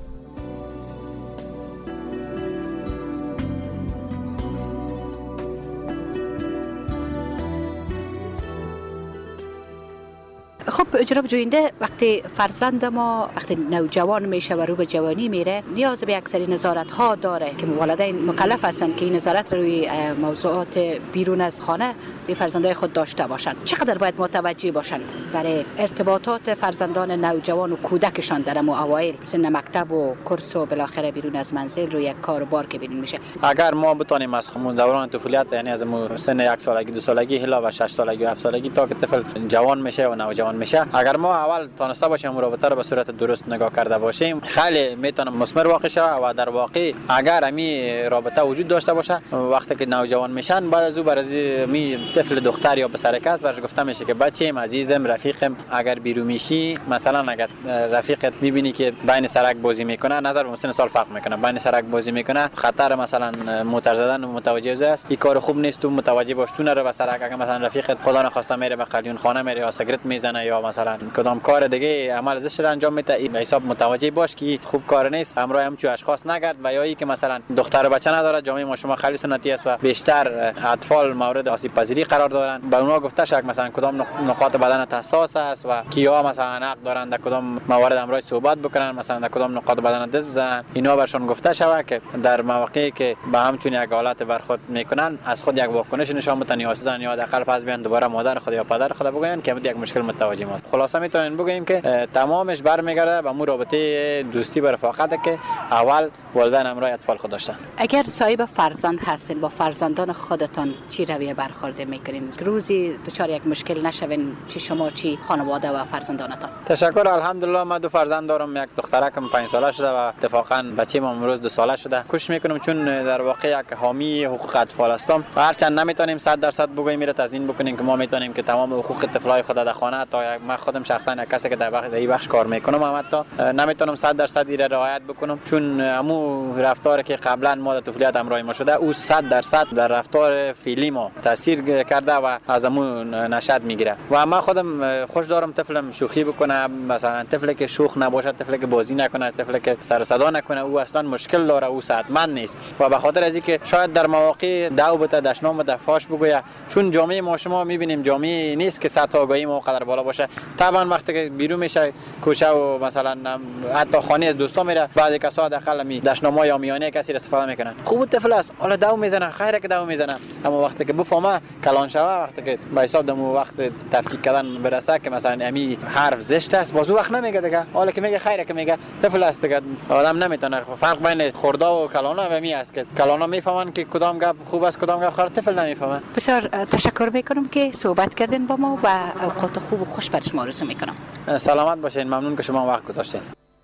خب جناب جوینده، وقتی فرزند ما وقتی نوجوان میشه و رو به جوانی میره نیاز به یک سری نظارت ها داره که والدین مکلف هستن که این نظارت روی موضوعات بیرون از خانه به فرزندای خود داشته باشن. چقدر باید متوجه باشن برای ارتباطات فرزندان نوجوان و کودکشان در اوایل سن مکتب و کورس و بالاخره بیرون از منزل روی یک کار و بار که بیرون میشه؟ اگر ما بتونیم از خمون دوران طفولیت، یعنی از سن یک سالگی، دو سالگی الی و شش سالگی و هفت سالگی تا که طفل جوان میشه و نوجوان میشه، اگر ما اول تونسته باشیم رابطه رو به صورت درست نگاه کرده باشیم، خیلی میتونه مثمر واقع شه و در واقع اگر امی رابطه وجود داشته باشه وقتی که نوجوان میشن، بعد از او برای می طفل دختر یا پسر کس برش گفته میشه که بچه‌م، عزیزم، رفیقم، اگر بیرون میشی، مثلا اگر رفیقت میبینی که بین سرک بازی میکنه، نظر به سن سال فرق میکنه، بین سرک بازی میکنه، خطر مثلا موتور زدن و متوجه است، این کار خوب نیست، تو متوجه باش، تو نرو به سرک. اگر مثلا رفیقت خدا نخواسته میره به قلیون خانه میره یا سیگرت میزنه یا مثلا کدام کار دیگه عمل زشت را انجام میده، این حساب متوجه باش که خوب کار نیست، همراه هم چو اشخاص نگرد. و یا ای که مثلا دختر و بچه نداره، جامعه ما شما خیلی سنتی است و بیشتر اطفال مورد آسیب پذیری قرار دارن، به اونا گفته شک مثلا کدام نقاط بدن حساس است و کیا مثلا حق دارن در کدام موارد امروز صحبت بکنن، مثلا در کدام نقاط بدن دست بزنن، اینا برشون گفته شود که در مواقعی که به همچون یک حالت برخورد میکنن از خود یک واکنش نشان بدن یا اصلا یا حداقل پس بیان دوباره مادر خود یا پدر خود بگن که یک مشکل متوجه ماست. خلاصه میتونیم بگیم که تمامش برمیگرده به مو رابطه دوستی و رفاقت که اول والدین همراه اطفال خود داشتن. اگر صاحب فرزند هستین، با فرزندان خودتان چی رویه برخورد میکنین روزی دچار یک مشکل نشوین، چی شما چی خانواده و فرزندانتان؟ تشکر. الحمدلله من دو فرزند دارم، یک دخترکم پنج ساله شده و اتفاقا بچه‌م امروز دو ساله شده. کوشش میکنم چون در واقع یک حامی حقوق اطفال هستم و هرچند نمیتونیم صد درصد بگوییم میره تضمین بکنیم که ما میتونیم که تمام حقوق طفلای خود در خانه، تا من خودم شخصا یک کسی که در بخش این بخش کار میکنم، اما تا نمیتونم صد درصد ایره رعایت بکنم، چون امو رفتاری که قبلا ما در طفولیت همراه ما شده او صد درصد در رفتار فعلی ما تاثیر کرده و از امو نشد میگیره. و من خودم خوش دارم طفلم شوخی بکنه، مثلا طفلی که شوخ نباشه، طفلی که بازی نکنه، طفلی که سر صدا نکنه، او اصلا مشکل داره، او صحتمند نیست. و به خاطر از اینکه شاید در مواقع دو بته دشنام و دفاش بگویه، چون جامعه ما شما میبینیم جامعه نیست که سطح آگاهی ما قدر بالا باشه باشه. طبعا وقتی که بیرون میشه کوچه و مثلا حتی خانه از دوستا میره، بعضی کسا حداقل می دشنامه یا میانه کسی استفاده میکنن. خوب طفل است، حالا دو میزنه، خیره که دو میزنه، اما وقتی که بفهمه کلان شوه، وقتی که به حساب دمو وقت تفکیک کردن برسه که مثلا امی حرف زشت است، بازو وقت نمیگه دیگه. حالا که میگه خیره که میگه طفل است دیگه، آدم نمیتونه. فرق بین خرده و کلانا و می است که کلانا میفهمن که کدام گپ خوب است کدام گپ خراب، طفل نمیفهمه. بسیار تشکر میکنم که صحبت کردین با ما و اوقات خوب و خوش برای شما آرزو میکنم. سلامت باشین، ممنون که شما وقت گذاشتین.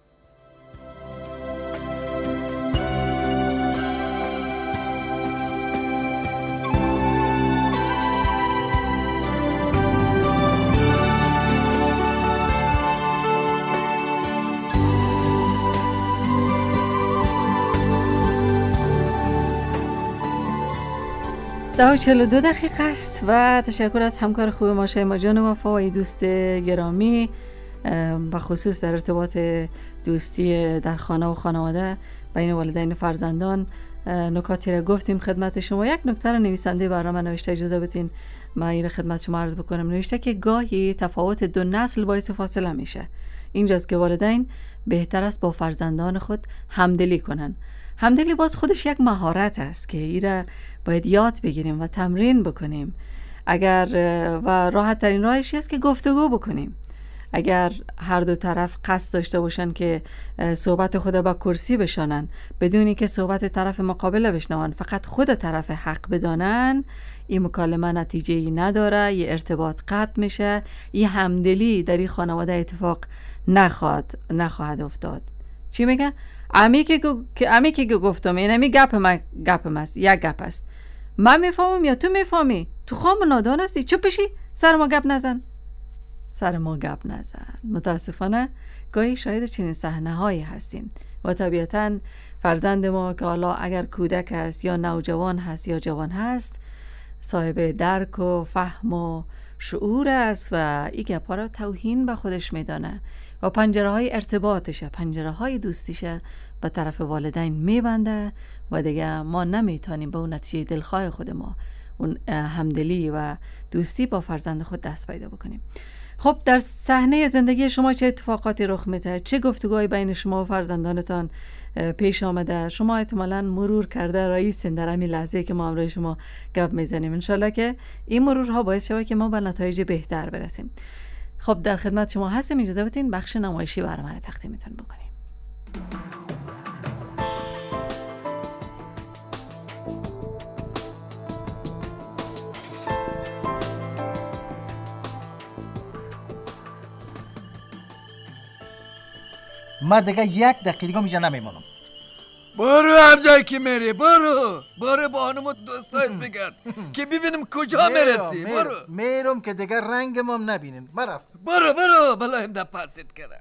ده و چهل و دو دقیقه است و تشکر از همکار خوب ما شیما جان وفا و دوست گرامی و خصوص در ارتباط دوستی در خانه و خانواده بین والدین و فرزندان نکاتی را گفتیم خدمت شما. یک نکته را نویسنده برنامه نوشته، اجازه بدین من این خدمت شما عرض بکنم. نوشته که گاهی تفاوت دو نسل باعث فاصله میشه. اینجاست که والدین بهتر است با فرزندان خود همدلی کنن. همدلی باز خودش یک مهارت است که ایره باید یاد بگیریم و تمرین بکنیم. اگر و راحت ترین راهش است که گفتگو بکنیم. اگر هر دو طرف قصد داشته باشن که صحبت خود با کرسی بشانن بدونی که صحبت طرف مقابل بشنون، فقط خود طرف حق بدانن، این مکالمه نتیجه ای نداره، یه ارتباط قطع میشه، یه همدلی در این خانواده اتفاق نخواهد نخواهد افتاد. چی میگه؟ امی که گو... امی که گفتم این امی گپ ما گپ است، یک گپ است. من میفهمم یا تو میفهمی؟ تو خام نادان هستی، چوب بشی، سر ما گپ نزن. سر ما گپ نزن. متاسفانه گاهی شاید چنین صحنه هایی هستیم و طبیعتاً فرزند ما که حالا اگر کودک است یا نوجوان هست یا جوان هست صاحب درک و فهم و شعور است و این گپا را توهین به خودش میدانه و پنجره های ارتباطشه، پنجره های دوستیشه به طرف والدین میبنده و دیگه ما نمیتونیم به اون نتیجه دلخواه خود ما، اون همدلی و دوستی با فرزند خود دست پیدا بکنیم. خب در صحنه زندگی شما چه اتفاقاتی رخ میده؟ چه گفتگوهایی بین شما و فرزندانتان پیش آمده؟ شما احتمالاً مرور کرده رئیسین در همین لحظه که ما همراه شما گپ میزنیم. انشالله که این مرورها باعث شود که ما به نتایج بهتر برسیم. خب در خدمت شما هستیم، اجازه بدین بخش نمایشی برنامه رو تقدیمتون بکنیم. من دیگه یک دقیقه دیگه اینجا نمیمونم. برو هر جایی که میری، برو برو با خانم و دوستایت بگرد که ببینیم کجا میرسی. برو میرم که دیگه رنگم هم نبینین. من رفتم. برو برو بلا هم ده پاسید کرده.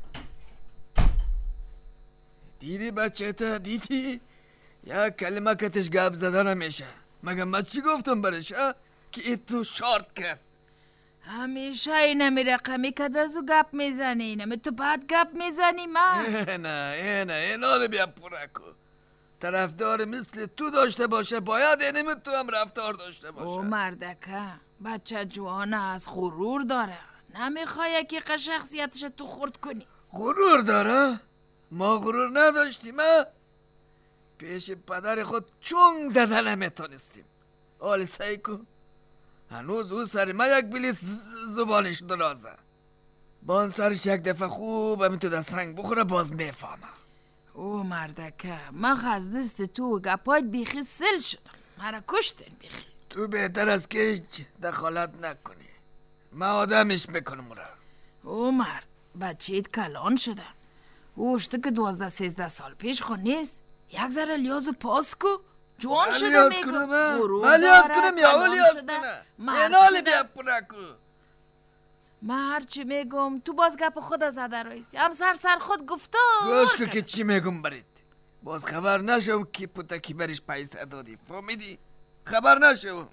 دیدی بچه تا دیدی یک کلمه کتش گپ زده نمیشه. مگه من چی گفتم برش ها که ای تو شارت کرد؟ همیشه اینه می رقمی که دازو گپ میزنی، اینه تو بعد گپ میزنی من. نه اینه اینا رو بیا پورا کن. طرفدار مثل تو داشته باشه باید اینه تو هم رفتار داشته باشه. او مردکه بچه جوانه از غرور داره، نمیخوای یکی که شخصیتش تو خورد کنی. غرور داره؟ ما غرور نداشتیم ها؟ پیش پدر خود چونگ زده نمیتونستیم. حال سعی کن هنوز او سر ما یک بلیس زبانش درازه. بان سرش یک دفعه خوب همین تو در سنگ بخوره باز میفهمه. او مردکه من از دست تو و گپایت بیخی سل شدم، مرا کشتن بیخی. تو بهتر از که هیچ دخالت نکنی، من آدمش میکنم را. او مرد بچهت کلان شده، اوشته که دوازده سیزده سال پیش خود نیست. یک ذره لیازو پاس کو، جوان شده میگو. من لیاز کنم یا او لیاز کنم؟ اینالی بیا پونکو. من هرچی میگم تو باز گپ خود زده رایستی، هم سر سر خود گفتم. گوش که که چی میگم برید باز خبر نشم که پوتکی برش پیسه دادی، فهمیدی؟ خبر نشم.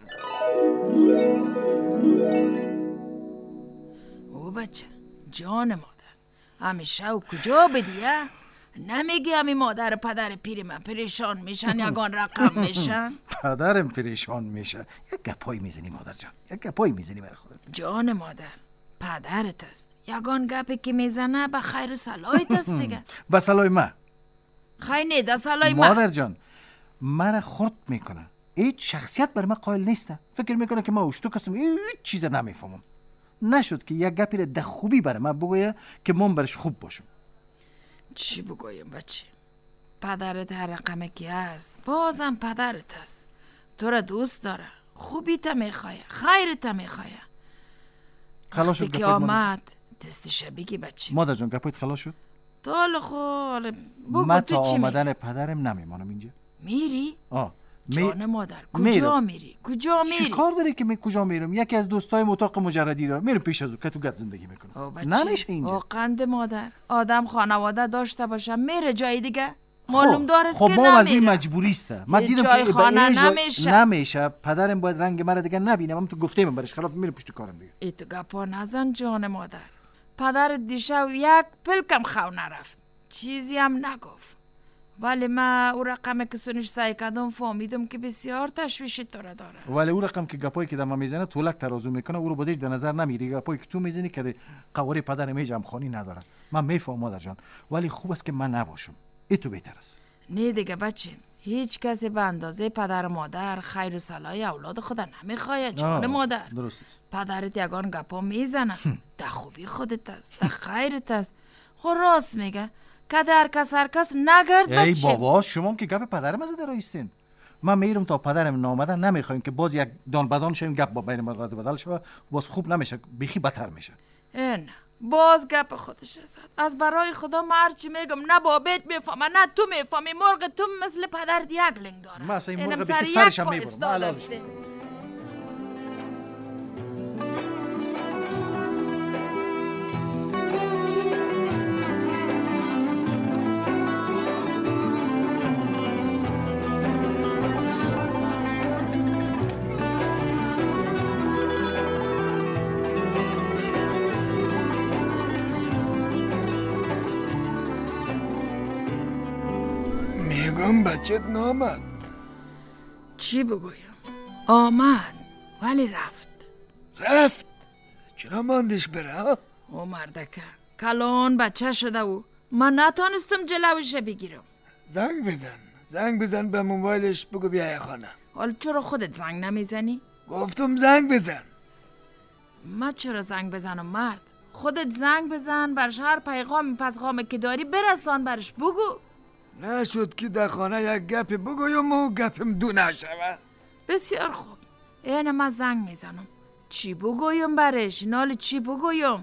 او بچه جان مادر همیشه و کجا بدیه؟ نمیگی همی مادر پدر پیری من پریشان میشن یگان رقم میشن؟ پدرم پریشان میشه. یک گپایی میزنی مادر جان، یک گپایی میزنی برای خودت. جان مادر پدرت است. یگان گپی که میزنه به خیر و صلاحیت است دیگه. به صلاح ما. خیر نه ده صلاح ما. مادر جان مرا خرد میکنه. هیچ شخصیت بر من قائل نیسته. فکر میکنه که ما اشتو کسیم هیچ چیز نمیفهمم. نشد که یک گپی ده خوبی بر من بگویه که من برش خوب باشم. چی بگویم بچه؟ پدرت هر رقمه که هست بازم پدرت هست. تو را دوست داره، خوبی تا میخواه، خیر تا میخواه. خلاص شد وقتی که آمد دستش بگی بچه. مادر جان گپایت خلاص شد؟ تو حالا خب بگو من تو تا چی آمدن می؟ پدرم نمیمانم اینجا. میری؟ آه جان مادر کجا میری؟ کجا میری؟ چی کار داری که می کجا میرم؟ یکی از دوستای اتاق مجردی دارم، میرم پیش از او که تو گت زندگی میکنم. نمیشه اینجا. واقعا مادر آدم خانواده داشته باشه میره جای دیگه. معلوم داره خب که ما از این نمیره. مجبوری است. من دیدم جای که خانه نمیشه. نمیشه. پدرم باید رنگ مرا دیگه نبینه. من تو گفته من برش خلاف میرم پشت کارم دیگه. ای تو گپا نزن جان مادر. پدر دیشب یک پلکم خو نرفت. چیزی هم نگفت. ولی من او رقم که سنش سعی کردم فهمیدم که بسیار تشویشی تو را داره. ولی او رقم که گپایی که دم میزنه طولک ترازو میکنه او رو بازش در نظر نمیگیره. گپایی که تو میزنی که قواره پدرم هیچ همخوانی نداره. من میفهمم مادر جان. ولی خوب است که من نباشم. ای تو بهتر است. نه دیگه بچه هیچ کسی به اندازه پدر و مادر خیر و صلاح اولاد خود نمیخواد جان مادر. درست است. پدرت یگان گپا میزنه. ده خوبی خودت است، ده خیرت است. خب راست میگه. که در کس هر کس نگرد بچه. ای بابا شما هم که گپ پدرم از در ایستین. من میرم تا پدرم نامدن نمیخوایم که باز یک دان بدان شیم گپ با بین ما بدل شوه باز خوب نمیشه بیخی بدتر میشه. نه باز گپ خودش است. از برای خدا من هرچی میگم نه بابت میفهمه نه تو میفهمی. مرغ تو مثل پدر یک لنگ داره. من اصلا این مرغ بیخی سرش هم میبرم. میگم بچت نامد. چی بگویم؟ آمد ولی رفت. رفت؟ چرا ماندش بره؟ او مردکه کلان بچه شده او. من نتانستم جلوش بگیرم. زنگ بزن زنگ بزن به موبایلش بگو بیای خانه. حال چرا خودت زنگ نمیزنی؟ گفتم زنگ بزن. من چرا زنگ بزنم مرد؟ خودت زنگ بزن برش هر پیغامی پس غامه که داری برسان برش بگو. نشد که در خانه یک گپ بگویم و گپم دو نشوه. بسیار خوب اینه من زنگ میزنم. چی بگویم برش؟ نال چی بگویم؟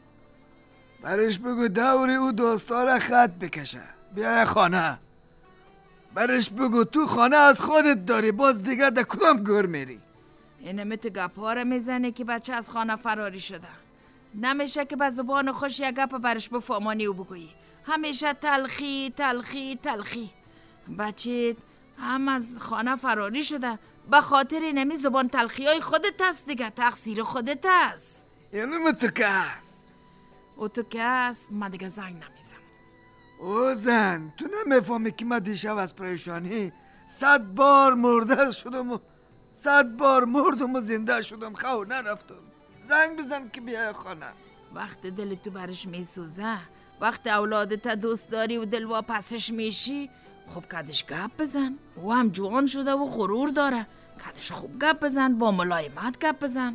برش بگو دوری او دوستاره خط بکشه بیای خانه. برش بگو تو خانه از خودت داری باز دیگه در کدام گور میری. اینه متو گپاره میزنه که بچه از خانه فراری شده. نمیشه که به زبان خوش یک گپ برش بفهمانی و بگویی. همیشه تلخی تلخی تلخی. بچه هم از خانه فراری شده به خاطر نمی زبان تلخی های خودت هست دیگه. تقصیر خودت هست. یعنی من تو که هست او تو که هست من دیگه زنگ نمیزم. او زن تو نمیفهمی که من دیشب از پریشانی صد بار مرده شدم و صد بار مردم و زنده شدم خو نرفتم. زنگ بزن که بیای خانه. وقت دل تو برش میسوزه وقت اولادت دوست داری و دلوا پسش میشی خب کدش گپ بزن. او هم جوان شده و غرور داره. کدش خوب گپ بزن با ملایمت گپ بزن.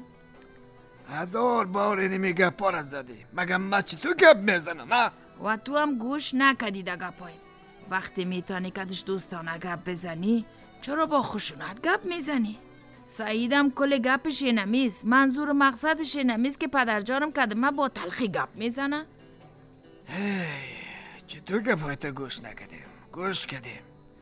هزار بار اینمی گپا را زدی مگه من چی تو گپ میزنم؟ و تو هم گوش نکدی دا گپای. وقتی میتانی کدش دوستانه گپ بزنی چرا با خشونت گپ میزنی؟ سعیدم کل گپش اینمیست. منظور مقصدش اینمیست که پدرجانم کدمه با تلخی گپ میزنه. هی چطور گپایت گوش نکدیم؟ گوش کدیم.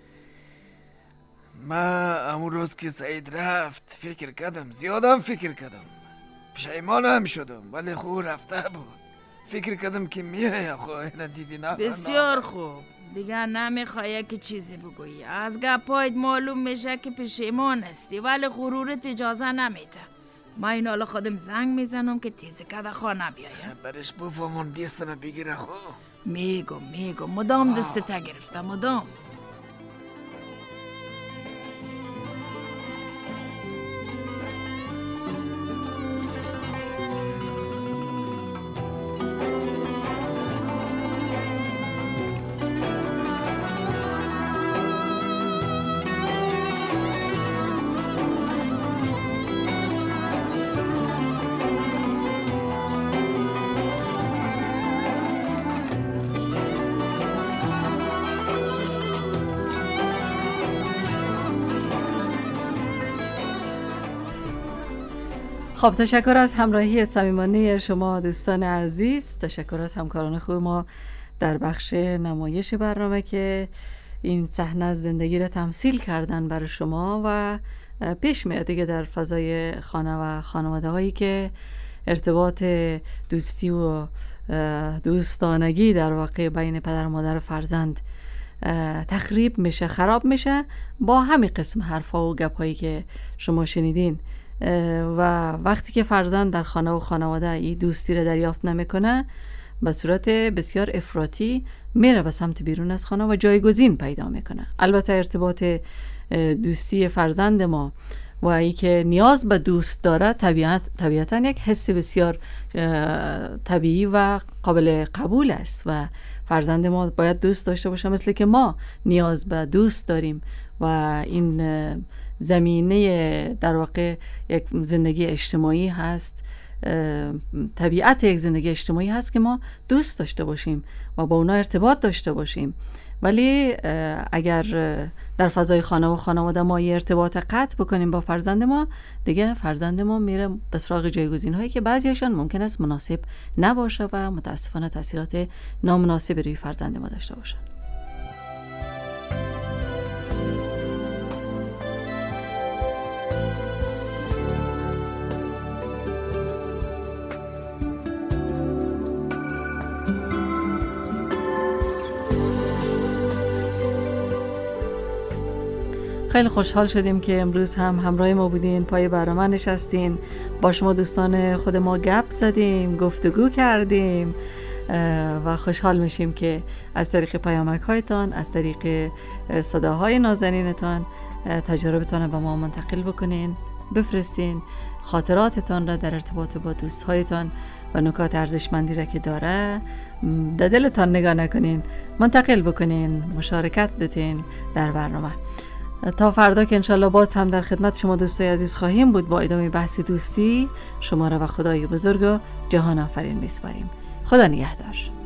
من امون روز که سعید رفت فکر کردم زیادم فکر کردم پشیمانم شدم ولی خوب رفته بود. فکر کردم که میای خو اینا دیدی نه. بسیار خوب دیگه نمیخوای که چیزی بگویی. از گپایت معلوم میشه که پشیمان هستی ولی غرورت اجازه نمیده. من این حالا خودم زنگ میزنم که تیزی کده خانه بیایم. برش بفهمون دستم بگیره خو. میگم میگم مدام دستت گرفته مدام. خب تشکر از همراهی صمیمانه شما دوستان عزیز. تشکر از همکاران خوب ما در بخش نمایش برنامه که این صحنه از زندگی را تمثیل کردن برای شما و پیش میاد دیگه در فضای خانه و خانواده هایی که ارتباط دوستی و دوستانگی در واقع بین پدر و مادر و فرزند تخریب میشه، خراب میشه با همین قسم حرفا و گپایی که شما شنیدین. و وقتی که فرزند در خانه و خانواده این دوستی را دریافت نمیکنه، به صورت بسیار افراطی میره به سمت بیرون از خانه و جایگزین پیدا میکنه. البته ارتباط دوستی فرزند ما و ای که نیاز به دوست داره طبیعت طبیعتا یک حس بسیار طبیعی و قابل قبول است و فرزند ما باید دوست داشته باشه مثل که ما نیاز به دوست داریم و این زمینه در واقع یک زندگی اجتماعی هست. طبیعت یک زندگی اجتماعی هست که ما دوست داشته باشیم و با اونا ارتباط داشته باشیم. ولی اگر در فضای خانه و خانواده ما یه ارتباط قطع بکنیم با فرزند ما، دیگه فرزند ما میره به سراغ جایگزین هایی که بعضیشان ممکن است مناسب نباشه و متاسفانه تاثیرات نامناسب روی فرزند ما داشته باشه. خیلی خوشحال شدیم که امروز هم همراه ما بودین، پای برنامه نشستین، با شما دوستان خود ما گپ زدیم، گفتگو کردیم و خوشحال میشیم که از طریق پیامک هایتان، از طریق صداهای نازنینتان تجربتان به ما منتقل بکنین، بفرستین خاطراتتان را در ارتباط با دوستهایتان و نکات ارزشمندی را که داره در دلتان نگاه نکنین، منتقل بکنین، مشارکت بدین در برنامه. تا فردا که انشالله باز هم در خدمت شما دوستای عزیز خواهیم بود با ادامه بحث دوستی. شما را به خدای بزرگ و جهان آفرین میسپاریم. خدا نگهدار.